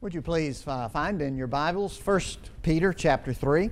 Would you please find in your Bibles 1 Peter chapter 3.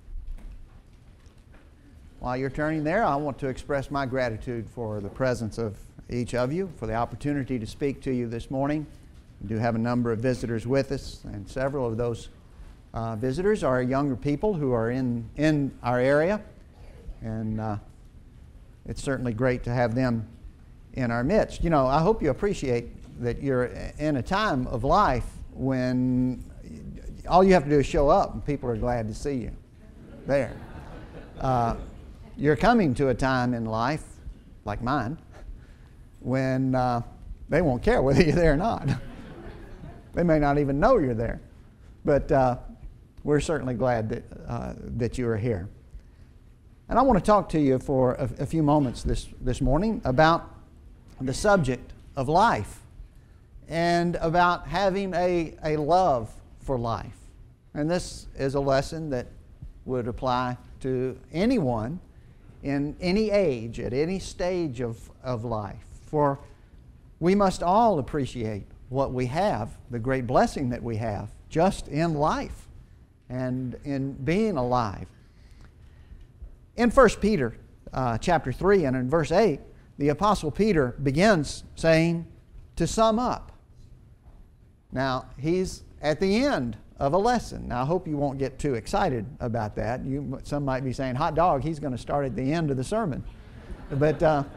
While you're turning there, I want to express my gratitude for the presence of each of you, for the opportunity to speak to you this morning. We do have a number of visitors with us, and several of those visitors are younger people who are in our area. And it's certainly great to have them in our midst. You know, I hope you appreciate that you're in a time of life when all you have to do is show up and people are glad to see you there. You're coming to a time in life, like mine, when they won't care whether you're there or not. They may not even know you're there. But we're certainly glad that you are here. And I want to talk to you for a few moments this morning about the subject of life and about having a love for life. And this is a lesson that would apply to anyone in any age, at any stage of life. For we must all appreciate what we have, the great blessing that we have just in life and in being alive. In 1 Peter chapter 3 and in verse 8, the Apostle Peter begins saying, to sum up. Now, he's at the end of a lesson. Now, I hope you won't get too excited about that. Some might be saying, hot dog, he's going to start at the end of the sermon. But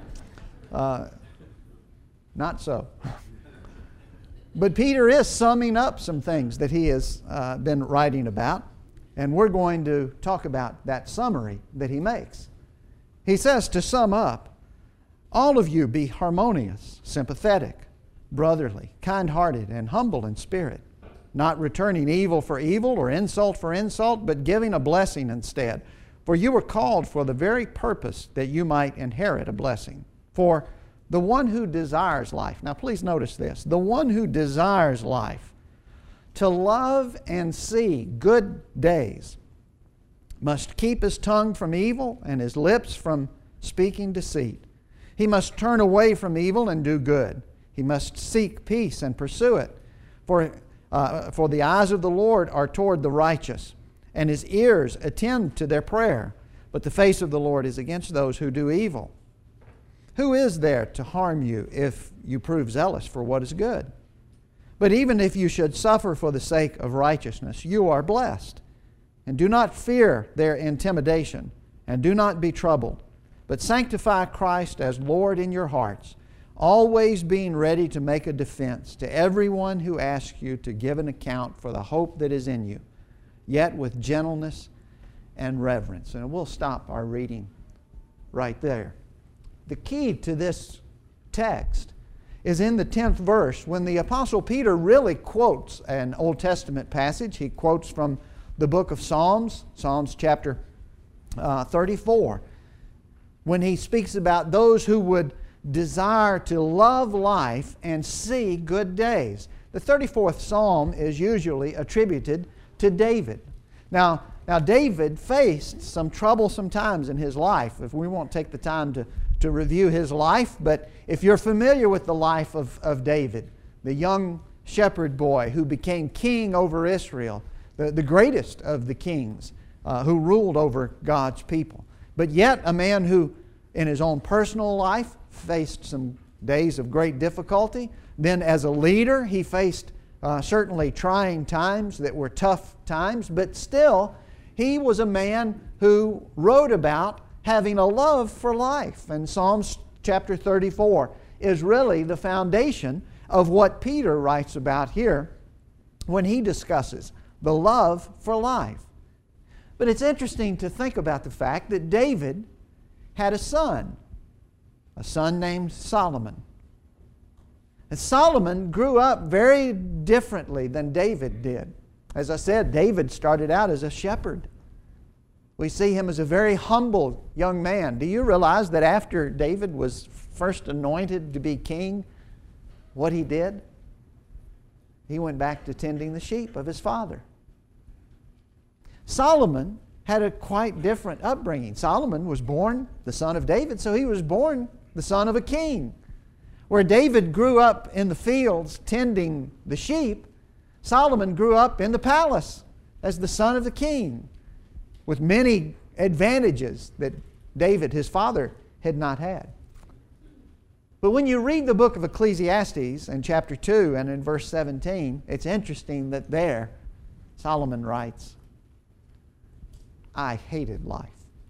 not so. But Peter is summing up some things that he has been writing about, and we're going to talk about that summary that he makes. He says, to sum up, all of you be harmonious, sympathetic, brotherly, kind-hearted, and humble in spirit, not returning evil for evil or insult for insult, but giving a blessing instead. For you were called for the very purpose that you might inherit a blessing. For the one who desires life, now please notice this, the one who desires life, to love and see good days, must keep his tongue from evil and his lips from speaking deceit. He must turn away from evil and do good. He must seek peace and pursue it. For the eyes of the Lord are toward the righteous, and His ears attend to their prayer. But the face of the Lord is against those who do evil. Who is there to harm you if you prove zealous for what is good? But even if you should suffer for the sake of righteousness, you are blessed. And do not fear their intimidation, and do not be troubled, but sanctify Christ as Lord in your hearts, always being ready to make a defense to everyone who asks you to give an account for the hope that is in you, yet with gentleness and reverence. And we'll stop our reading right there. The key to this text is in the 10th verse, when the Apostle Peter really quotes an Old Testament passage. He quotes from the book of Psalms, Psalms chapter 34, when he speaks about those who would desire to love life and see good days. The 34th Psalm is usually attributed to David. Now David faced some troublesome times in his life. If we won't take the time to review his life, but if you're familiar with the life of David, the young shepherd boy who became king over Israel, the greatest of the kings who ruled over God's people, but yet a man who in his own personal life faced some days of great difficulty. Then as a leader, he faced certainly trying times that were tough times, but still he was a man who wrote about having a love for life. And Psalms chapter 34 is really the foundation of what Peter writes about here when he discusses the love for life. But it's interesting to think about the fact that David had a son named Solomon. And Solomon grew up very differently than David did. As I said, David started out as a shepherd. We see him as a very humble young man. Do you realize that after David was first anointed to be king, what he did? He went back to tending the sheep of his father. Solomon had a quite different upbringing. Solomon was born the son of David, so he was born the son of a king. Where David grew up in the fields tending the sheep, Solomon grew up in the palace as the son of the king, with many advantages that David, his father, had not had. But when you read the book of Ecclesiastes in chapter 2 and in verse 17, it's interesting that there Solomon writes, I hated life.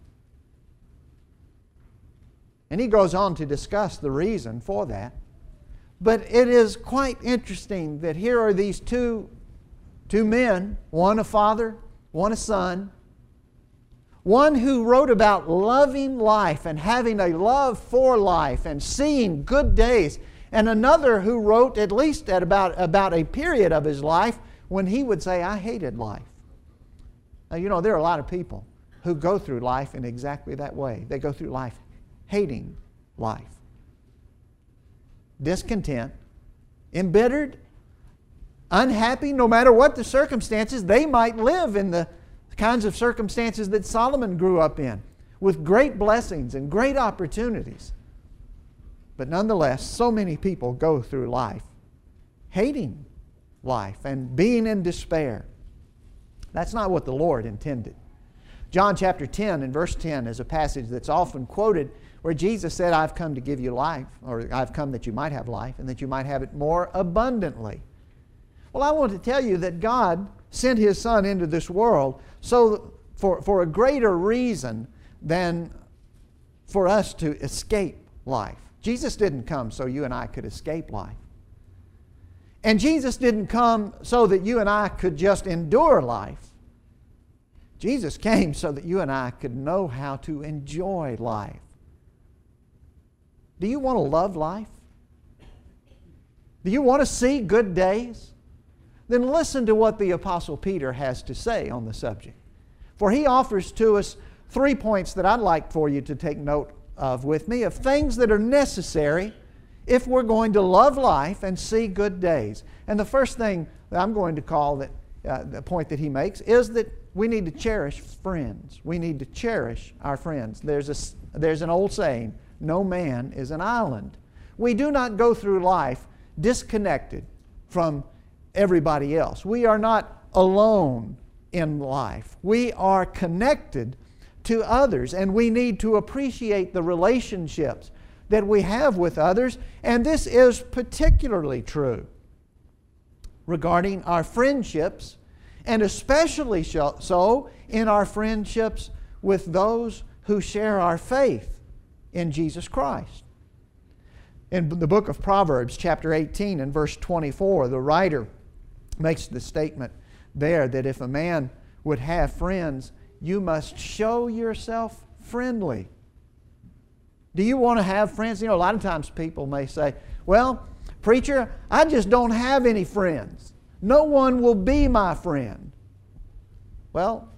And he goes on to discuss the reason for that. But it is quite interesting that here are these two men, one a father, one a son, one who wrote about loving life and having a love for life and seeing good days, and another who wrote at least at about a period of his life when he would say, I hated life. Now, you know, there are a lot of people who go through life in exactly that way. They go through life hating life. Discontent, embittered, unhappy, no matter what the circumstances. They might live in the kinds of circumstances that Solomon grew up in, with great blessings and great opportunities. But nonetheless, so many people go through life hating life and being in despair. That's not what the Lord intended. John chapter 10 and verse 10 is a passage that's often quoted where Jesus said, I've come to give you life, or I've come that you might have life and that you might have it more abundantly. Well, I want to tell you that God sent His Son into this world so for a greater reason than for us to escape life. Jesus didn't come so you and I could escape life. And Jesus didn't come so that you and I could just endure life. Jesus came so that you and I could know how to enjoy life. Do you want to love life? Do you want to see good days? Then listen to what the Apostle Peter has to say on the subject. For he offers to us 3 points that I'd like for you to take note of with me, of things that are necessary if we're going to love life and see good days. And the first thing that I'm going to call the point that he makes is that we need to cherish friends. We need to cherish our friends. There's an old saying, no man is an island. We do not go through life disconnected from everybody else. We are not alone in life. We are connected to others, and we need to appreciate the relationships that we have with others, and this is particularly true regarding our friendships, and especially so in our friendships with those who share our faith in Jesus Christ. In the book of Proverbs, chapter 18 and verse 24, the writer makes the statement there that if a man would have friends, you must show yourself friendly. Do you want to have friends? You know, a lot of times people may say, well, preacher, I just don't have any friends. No one will be my friend. Well,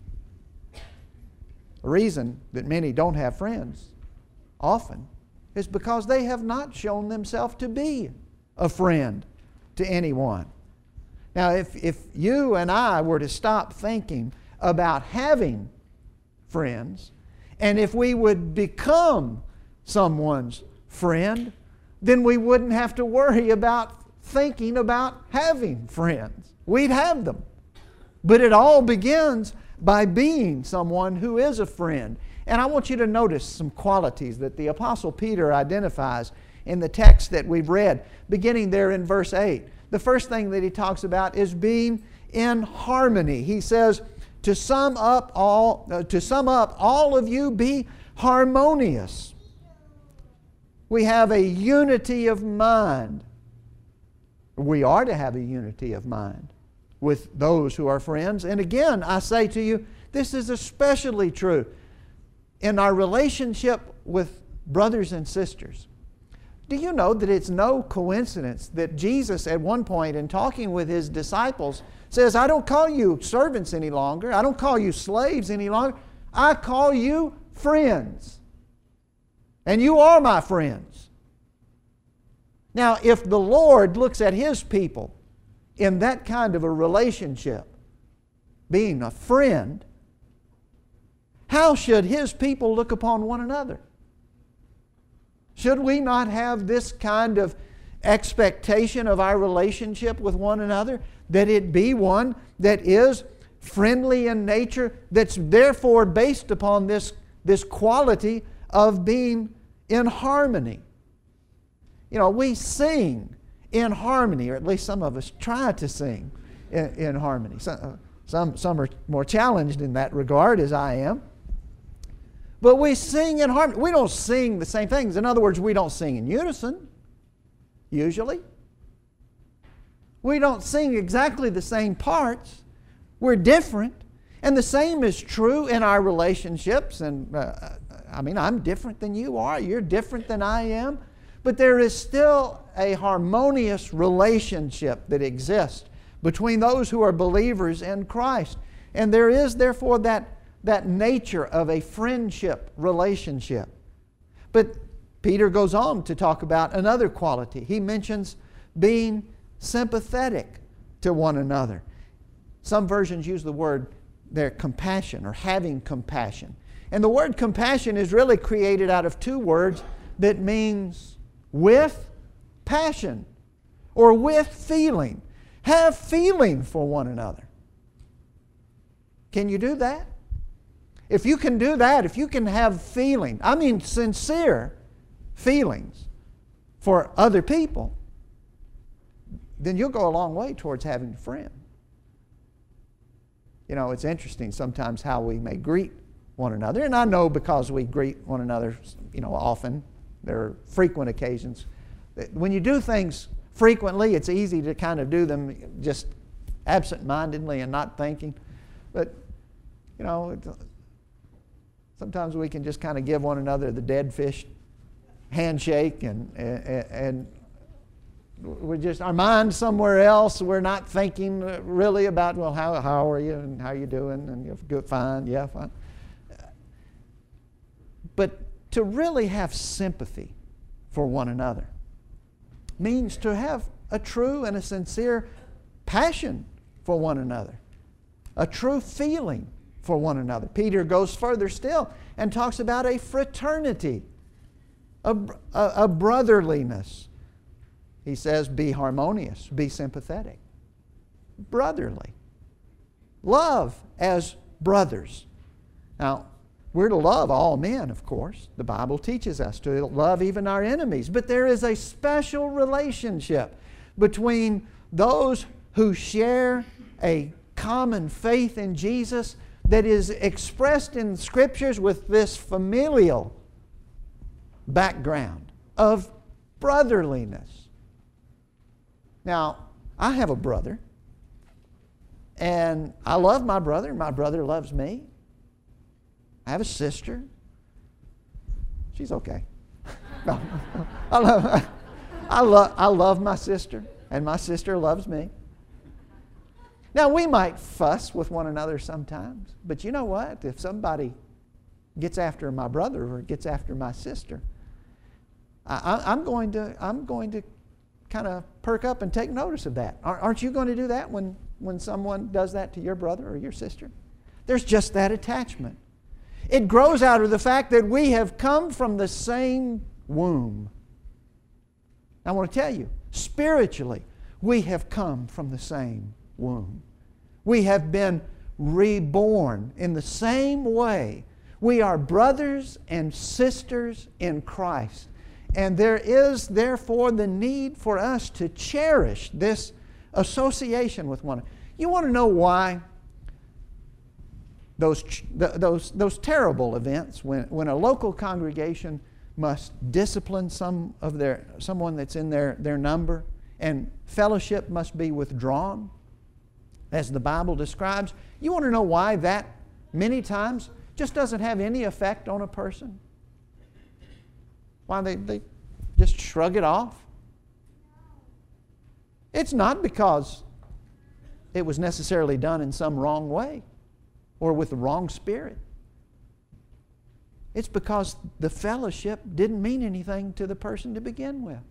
the reason that many don't have friends often is because they have not shown themselves to be a friend to anyone. Now, if you and I were to stop thinking about having friends, and if we would become someone's friend, then we wouldn't have to worry about thinking about having friends. We'd have them. But it all begins by being someone who is a friend. And I want you to notice some qualities that the Apostle Peter identifies in the text that we've read, beginning there in verse 8. The first thing that he talks about is being in harmony. He says, to sum up, all of you be harmonious. We have a unity of mind. We are to have a unity of mind with those who are friends. And again, I say to you, this is especially true in our relationship with brothers and sisters. Do you know that it's no coincidence that Jesus at one point in talking with His disciples says, I don't call you servants any longer. I don't call you slaves any longer. I call you friends. And you are my friends. Now, if the Lord looks at His people in that kind of a relationship, being a friend, how should His people look upon one another? Should we not have this kind of expectation of our relationship with one another, that it be one that is friendly in nature, that's therefore based upon this quality of being in harmony. You know, we sing in harmony, or at least some of us try to sing in harmony. Some are more challenged in that regard, as I am. But we sing in harmony. We don't sing the same things. In other words, we don't sing in unison, usually. We don't sing exactly the same parts. We're different. And the same is true in our relationships. And I'm different than you are. You're different than I am. But there is still a harmonious relationship that exists between those who are believers in Christ. And there is therefore that nature of a friendship relationship. But Peter goes on to talk about another quality. He mentions being sympathetic to one another. Some versions use the word there, compassion, or having compassion. And the word compassion is really created out of two words that means with passion or with feeling. Have feeling for one another. Can you do that? If you can do that, if you can have feeling, sincere feelings for other people, then you'll go a long way towards having a friend. You know, it's interesting sometimes how we may greet one another. And I know because we greet one another, often, there are frequent occasions. When you do things frequently, it's easy to kind of do them just absent-mindedly and not thinking. But, sometimes we can just kind of give one another the dead fish handshake and we're just, our mind's somewhere else. We're not thinking really about, well, how are you and how you doing? And you're good, fine, yeah, fine. But to really have sympathy for one another means to have a true and a sincere passion for one another, a true feeling for one another. Peter goes further still and talks about a fraternity, a brotherliness. He says, be harmonious, be sympathetic, brotherly. Love as brothers. Now, we're to love all men, of course. The Bible teaches us to love even our enemies. But there is a special relationship between those who share a common faith in Jesus that is expressed in Scriptures with this familial background of brotherliness. Now, I have a brother, and I love my brother. My brother loves me. I have a sister. She's okay. No, I love my sister, and my sister loves me. Now, we might fuss with one another sometimes, but you know what? If somebody gets after my brother or gets after my sister, I'm going to kind of perk up and take notice of that. Aren't you going to do that when someone does that to your brother or your sister? There's just that attachment. It grows out of the fact that we have come from the same womb. I want to tell you, spiritually, we have come from the same womb. We have been reborn in the same way. We are brothers and sisters in Christ. And there is, therefore, the need for us to cherish this association with one another. You want to know why those terrible events when a local congregation must discipline someone that's in their number, and fellowship must be withdrawn, as the Bible describes. You want to know why that many times just doesn't have any effect on a person? Why they just shrug it off? It's not because it was necessarily done in some wrong way or with the wrong spirit. It's because the fellowship didn't mean anything to the person to begin with.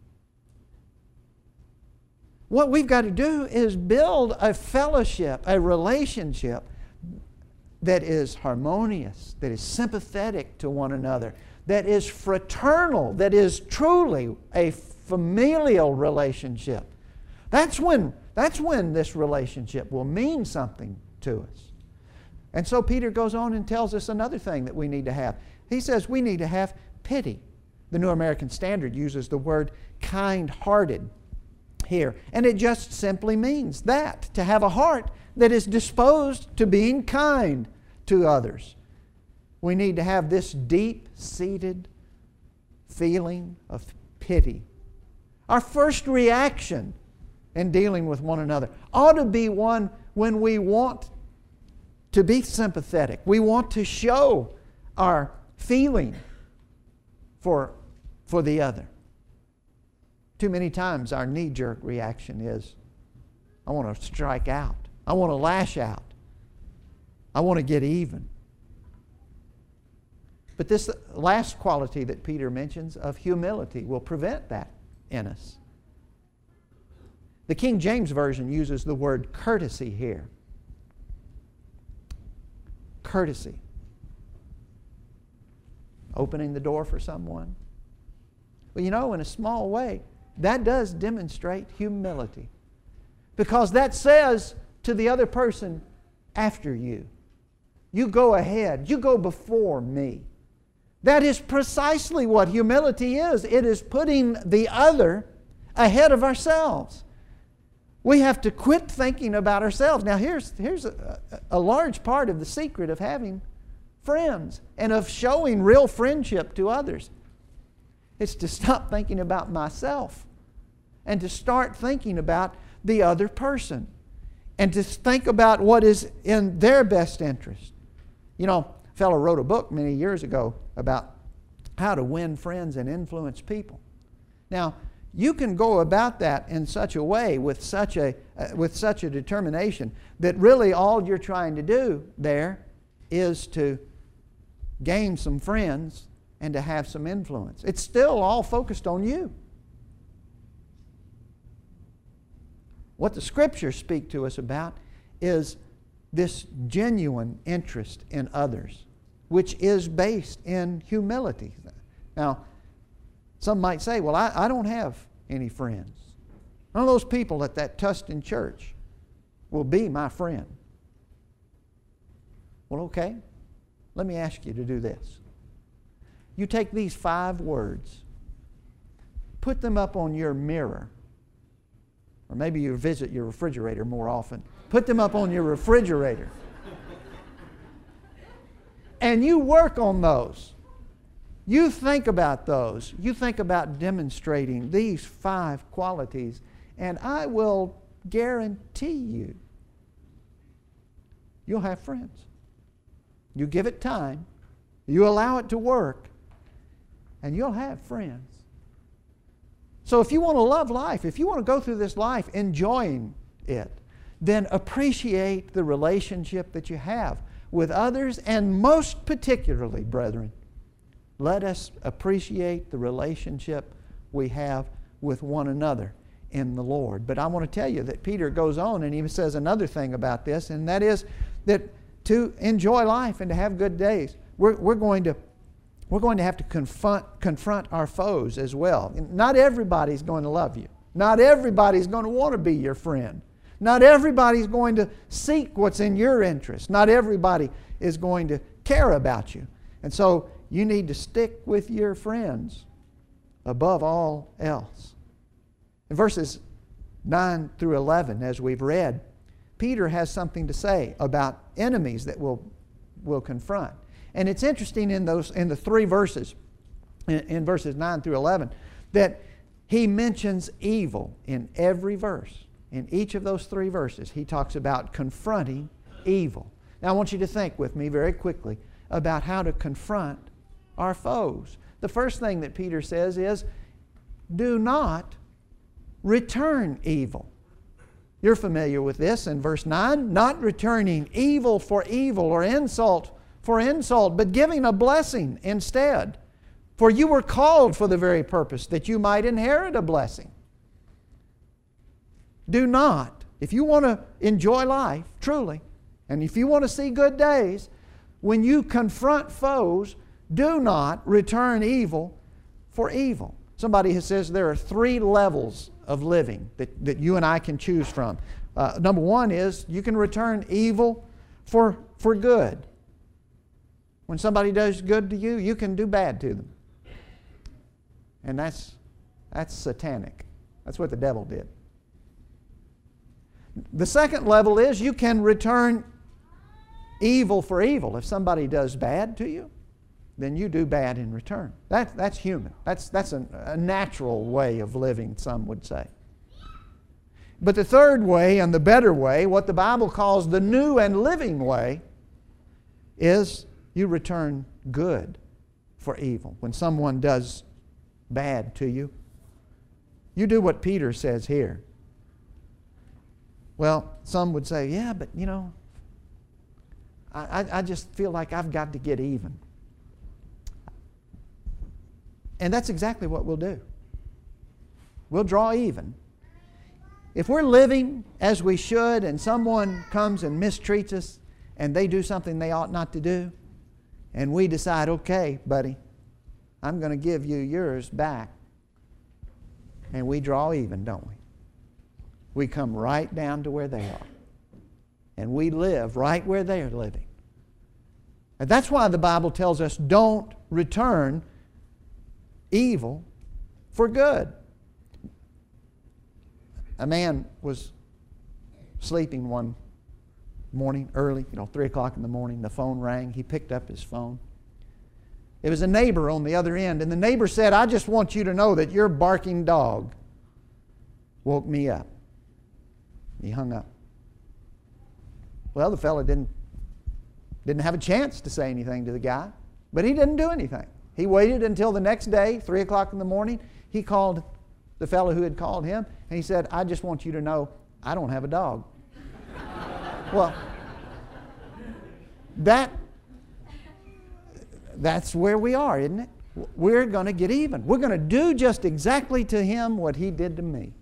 What we've got to do is build a fellowship, a relationship that is harmonious, that is sympathetic to one another, that is fraternal, that is truly a familial relationship. That's when this relationship will mean something to us. And so Peter goes on and tells us another thing that we need to have. He says we need to have pity. The New American Standard uses the word kind-hearted here. And it just simply means that, to have a heart that is disposed to being kind to others. We need to have this deep-seated feeling of pity. Our first reaction in dealing with one another ought to be one when we want to be sympathetic. We want to show our feeling for the other. Too many times our knee-jerk reaction is, I want to strike out. I want to lash out. I want to get even. But this last quality that Peter mentions of humility will prevent that in us. The King James Version uses the word courtesy here. Courtesy. Opening the door for someone. Well, you know, in a small way, that does demonstrate humility. Because that says to the other person, after you. You go ahead. You go before me. That is precisely what humility is. It is putting the other ahead of ourselves. We have to quit thinking about ourselves. Now here's a large part of the secret of having friends and of showing real friendship to others. It's to stop thinking about myself and to start thinking about the other person and to think about what is in their best interest. You know, a fellow wrote a book many years ago about how to win friends and influence people. Now, you can go about that in such a way with such a determination that really all you're trying to do there is to gain some friends and to have some influence. It's still all focused on you. What the Scriptures speak to us about is this genuine interest in others, which is based in humility. Now, some might say, well, I don't have any friends. None of those people at that Tustin church will be my friend. Well, okay. Let me ask you to do this. You take these 5 words, put them up on your mirror, or maybe you visit your refrigerator more often. Put them up on your refrigerator. And you work on those. You think about those. You think about demonstrating these 5 qualities, and I will guarantee you'll have friends. You give it time, you allow it to work, and you'll have friends. So if you want to love life, if you want to go through this life enjoying it, then appreciate the relationship that you have with others, and most particularly, brethren, let us appreciate the relationship we have with one another in the Lord. But I want to tell you that Peter goes on and he says another thing about this, and that is that to enjoy life and to have good days, we're going to have to confront our foes as well. Not everybody's going to love you. Not everybody's going to want to be your friend. Not everybody's going to seek what's in your interest. Not everybody is going to care about you. And so you need to stick with your friends above all else. In verses 9 through 11, as we've read, Peter has something to say about enemies that we'll confront. And it's interesting in the 3 verses, in verses 9 through 11, that he mentions evil in every verse. In each of those 3 verses, he talks about confronting evil. Now I want you to think with me very quickly about how to confront our foes. The first thing that Peter says is, do not return evil. You're familiar with this in verse 9. Not returning evil for evil or insult for insult, but giving a blessing instead. For you were called for the very purpose that you might inherit a blessing. Do not, if you want to enjoy life, truly, and if you want to see good days, when you confront foes, do not return evil for evil. Somebody has says there are 3 levels of living that you and I can choose from. Number 1 is you can return evil for good. When somebody does good to you, you can do bad to them. And that's satanic. That's what the devil did. The second level is you can return evil for evil. If somebody does bad to you, then you do bad in return. That's human. That's a natural way of living, some would say. But the third way and the better way, what the Bible calls the new and living way, is you return good for evil. When someone does bad to you, you do what Peter says here. Well, some would say, yeah, but you know, I just feel like I've got to get even. And that's exactly what we'll do. We'll draw even. If we're living as we should and someone comes and mistreats us and they do something they ought not to do, and we decide, okay, buddy, I'm going to give you yours back, and we draw even, don't we? We come right down to where they are. And we live right where they are living. And that's why the Bible tells us don't return evil for good. A man was sleeping one morning early, 3 o'clock in the morning. The phone rang. He picked up his phone. It was a neighbor on the other end. And the neighbor said, I just want you to know that your barking dog woke me up. He hung up. Well, the fellow didn't have a chance to say anything to the guy, but he didn't do anything. He waited until the next day, 3 o'clock in the morning. He called the fellow who had called him, and he said, I just want you to know I don't have a dog. Well, that's where we are, isn't it? We're going to get even. We're going to do just exactly to him what he did to me.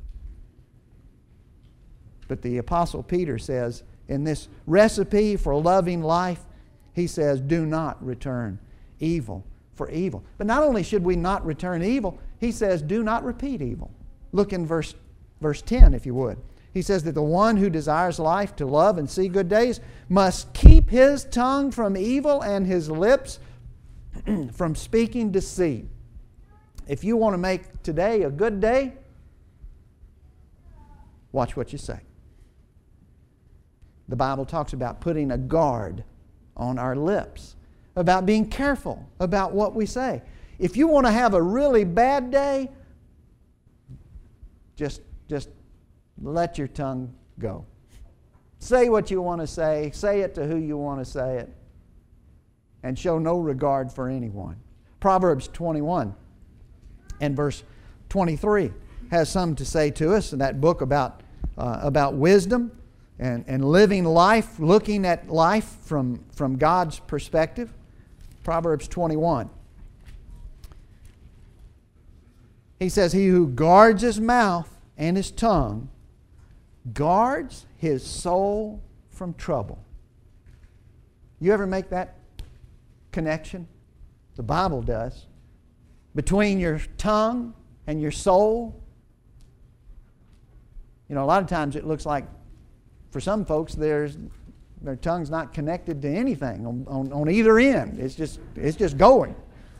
But the Apostle Peter says, in this recipe for loving life, he says, do not return evil for evil. But not only should we not return evil, he says, do not repeat evil. Look in verse 10, if you would. He says that the one who desires life to love and see good days must keep his tongue from evil and his lips from speaking deceit. If you want to make today a good day, watch what you say. The Bible talks about putting a guard on our lips, about being careful about what we say. If you want to have a really bad day, just let your tongue go. Say what you want to say it to who you want to say it, and show no regard for anyone. Proverbs 21 and verse 23 has something to say to us in that book about wisdom and living life, looking at life from God's perspective. Proverbs 21. He says, he who guards his mouth and his tongue guards his soul from trouble. You ever make that connection? The Bible does. Between your tongue and your soul. A lot of times it looks like for some folks their tongue's not connected to anything on either end. It's just going.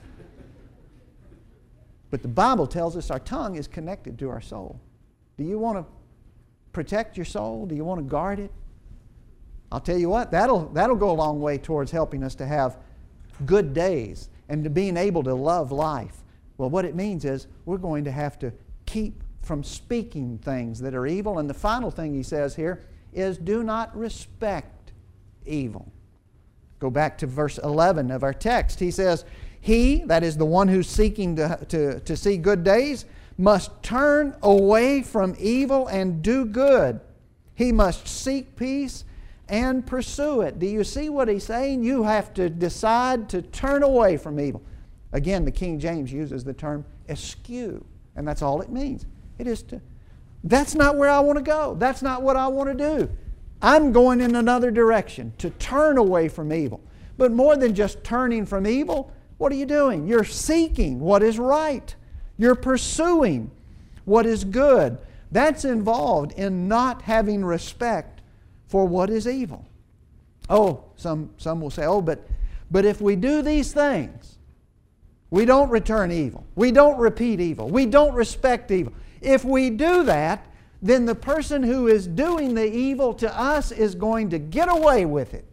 But the Bible tells us our tongue is connected to our soul. Do you want to protect your soul? Do you want to guard it? I'll tell you what, that'll go a long way towards helping us to have good days and to being able to love life. Well, what it means is we're going to have to keep from speaking things that are evil. And the final thing he says here is do not respect evil. Go back to verse 11 of our text. He says, he, that is the one who's seeking to see good days, must turn away from evil and do good. He must seek peace and pursue it. Do you see what he's saying? You have to decide to turn away from evil. Again, the King James uses the term eschew, and that's all it means. It is to, that's not where I want to go. That's not what I want to do. I'm going in another direction, to turn away from evil. But more than just turning from evil, what are you doing? You're seeking what is right. You're pursuing what is good. That's involved in not having respect for what is evil. Oh, some will say, oh, but if we do these things, we don't return evil. We don't repeat evil. We don't respect evil. If we do that, then the person who is doing the evil to us is going to get away with it.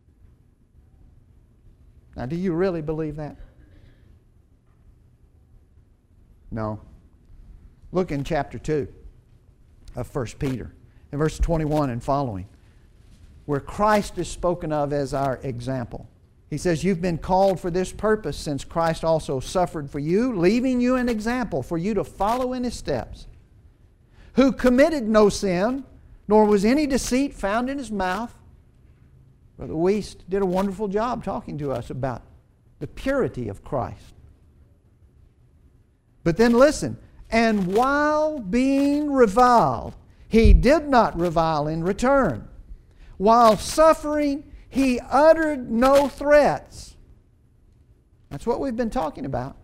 Now, do you really believe that? No. Look in chapter 2 of 1 Peter, in verse 21 and following, where Christ is spoken of as our example. He says, you've been called for this purpose, since Christ also suffered for you, leaving you an example for you to follow in His steps, who committed no sin, nor was any deceit found in His mouth. Brother Wiest did a wonderful job talking to us about the purity of Christ. But then listen, and while being reviled, He did not revile in return. While suffering, He uttered no threats. That's what we've been talking about.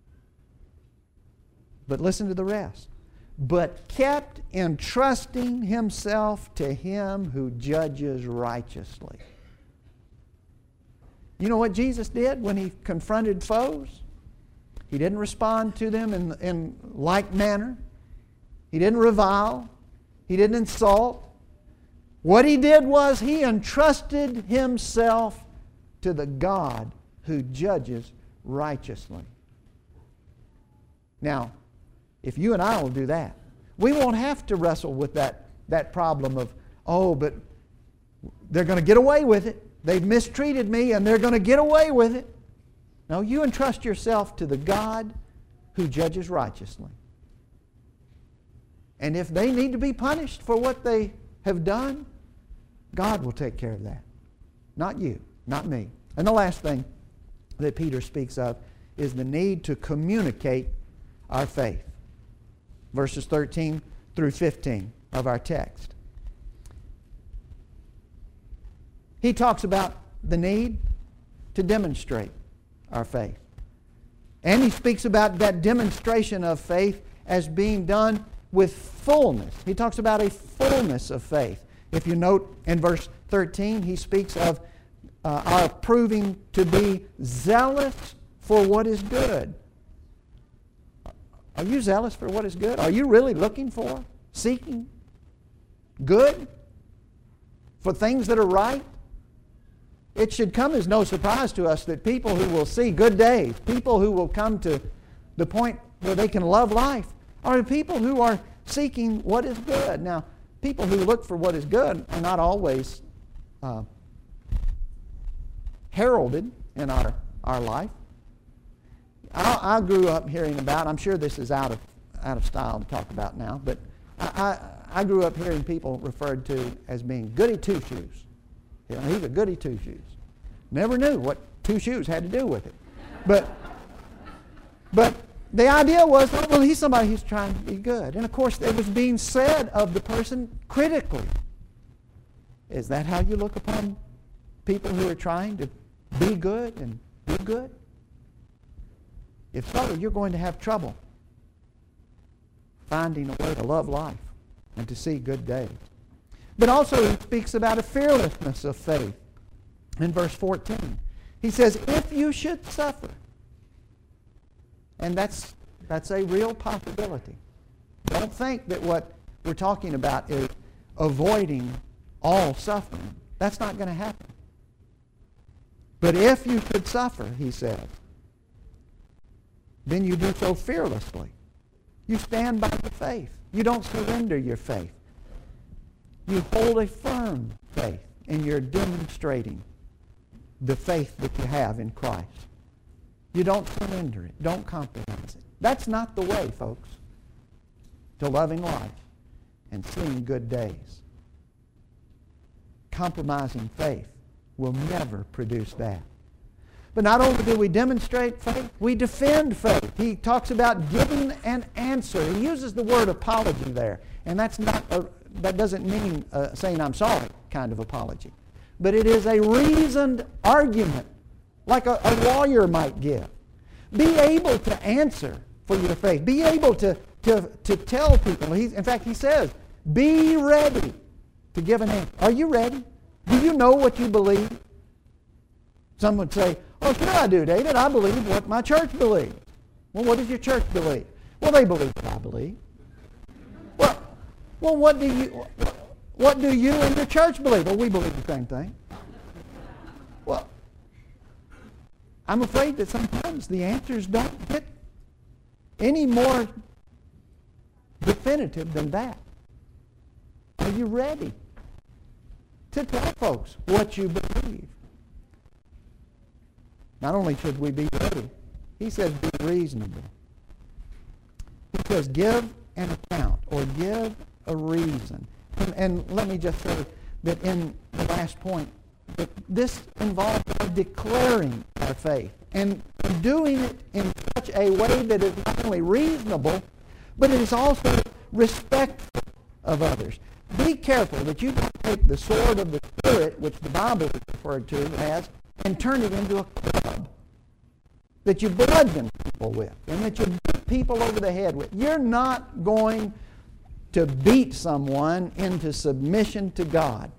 But listen to the rest. But kept entrusting Himself to Him who judges righteously. You know what Jesus did when He confronted foes? He didn't respond to them in like manner. He didn't revile. He didn't insult. What He did was He entrusted Himself to the God who judges righteously. Now, if you and I will do that, we won't have to wrestle with that problem of, oh, but they're going to get away with it. They've mistreated me and they're going to get away with it. No, you entrust yourself to the God who judges righteously. And if they need to be punished for what they have done, God will take care of that. Not you, not me. And the last thing that Peter speaks of is the need to communicate our faith. Verses 13 through 15 of our text. He talks about the need to demonstrate our faith. And he speaks about that demonstration of faith as being done with fullness. He talks about a fullness of faith. If you note in verse 13, he speaks of our proving to be zealous for what is good. Are you zealous for what is good? Are you really looking for, seeking good? For things that are right? It should come as no surprise to us that people who will see good days, people who will come to the point where they can love life, are people who are seeking what is good. Now, people who look for what is good are not always heralded in our life. I grew up hearing about, I'm sure this is out of style to talk about now, but I grew up hearing people referred to as being goody two-shoes. You know, he's a goody two-shoes. Never knew what two shoes had to do with it. But the idea was, well, he's somebody who's trying to be good. And of course, it was being said of the person critically. Is that how you look upon people who are trying to be good and do good? If so, you're going to have trouble finding a way to love life and to see good days. But also he speaks about a fearlessness of faith in verse 14. He says, if you should suffer. And that's a real possibility. Don't think that what we're talking about is avoiding all suffering. That's not going to happen. But if you should suffer, he says, then you do so fearlessly. You stand by the faith. You don't surrender your faith. You hold a firm faith, and you're demonstrating the faith that you have in Christ. You don't surrender it. Don't compromise it. That's not the way, folks, to loving life and seeing good days. Compromising faith will never produce that. But not only do we demonstrate faith, we defend faith. He talks about giving an answer. He uses the word apology there. And that doesn't mean saying I'm sorry kind of apology. But it is a reasoned argument, like a lawyer might give. Be able to answer for your faith. Be able to tell people. In fact, he says, be ready to give an answer. Are you ready? Do you know what you believe? Some would say, oh, sure I do, David. I believe what my church believes. Well, what does your church believe? Well, they believe what I believe. Well, what do you and your church believe? Well, we believe the same thing. Well, I'm afraid that sometimes the answers don't get any more definitive than that. Are you ready to tell folks what you believe? Not only should we be ready, he says be reasonable. He says give an account or give a reason. And let me just say that in the last point, that this involves declaring our faith and doing it in such a way that is not only reasonable, but it is also respectful of others. Be careful that you don't take the sword of the Spirit, which the Bible is referred to as, and turn it into a club that you bludgeon people with and that you beat people over the head with. You're not going to beat someone into submission to God.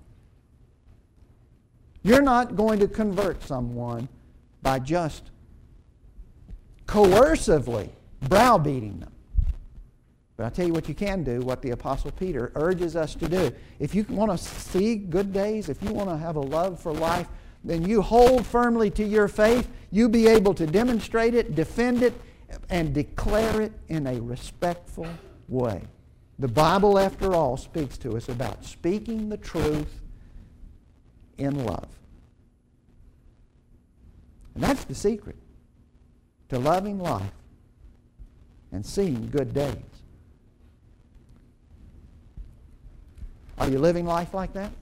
You're not going to convert someone by just coercively browbeating them. But I'll tell you what you can do, what the Apostle Peter urges us to do. If you want to see good days, if you want to have a love for life, then you hold firmly to your faith. You be able to demonstrate it, defend it, and declare it in a respectful way. The Bible, after all, speaks to us about speaking the truth in love. And that's the secret to loving life and seeing good days. Are you living life like that?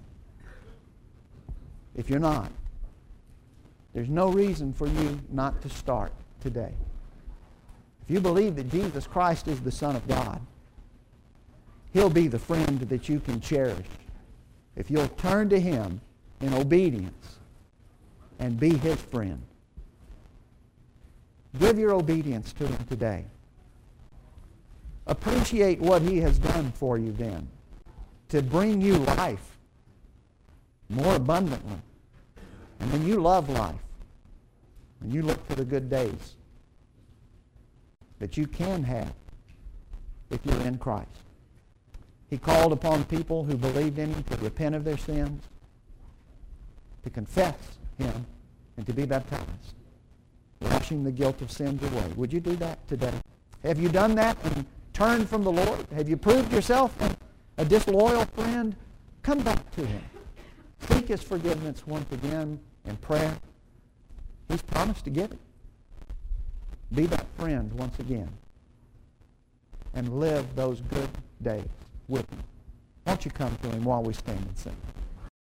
If you're not, there's no reason for you not to start today. If you believe that Jesus Christ is the Son of God, He'll be the friend that you can cherish if you'll turn to Him in obedience and be His friend. Give your obedience to Him today. Appreciate what He has done for you then to bring you life more abundantly. And then you love life. And you look for the good days that you can have if you're in Christ. He called upon people who believed in Him to repent of their sins, to confess Him, and to be baptized, washing the guilt of sins away. Would you do that today? Have you done that and turned from the Lord? Have you proved yourself a disloyal friend? Come back to Him. Seek His forgiveness once again in prayer. He's promised to give it. Be that friend once again and live those good days with Him. Won't you come to Him while we stand and sing?